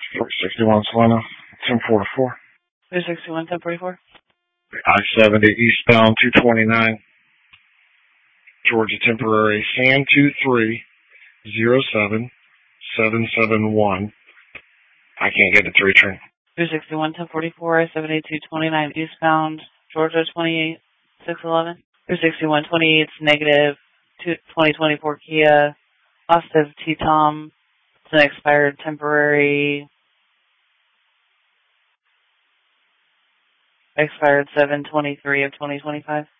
361 Salina, 1044. 361, 1044. I-70 eastbound 229. Georgia temporary SAM 2307771. I can't get the 3 train. 361, 1044, I-70 229 eastbound, Georgia 28611. 361, 28, negative 2024 Kia, Ostiv T-Tom. It's an expired temporary, expired 7/23 of 2025.